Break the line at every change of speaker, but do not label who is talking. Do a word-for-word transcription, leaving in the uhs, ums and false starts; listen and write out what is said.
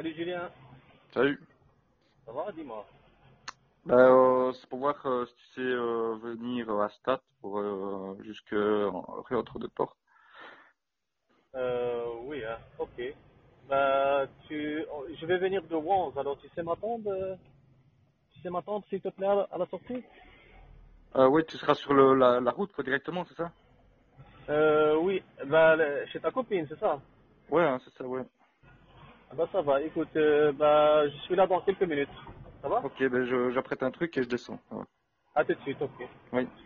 Salut Julien,
Salut.
ça va, dis-moi.
Bah, euh, c'est pour voir euh, si tu sais euh, venir à Stade pour euh, jusque en Réautre de Port.
Euh, oui, hein, ok. Bah, tu, je vais venir de Wans, alors tu sais m'attendre, euh, tu sais m'attendre s'il te plaît à la, à la sortie?
Euh, oui, tu seras sur le, la, la route quoi, directement, c'est ça?
Euh, oui, bah, le- chez ta copine, c'est ça?
Ouais, hein, c'est ça, ouais.
Ah bah ça va, écoute, euh, bah, je suis là dans quelques minutes. Ça va?
Ok, ben je j'apprête un truc et je descends. Ouais.
À tout de suite, ok.
Oui.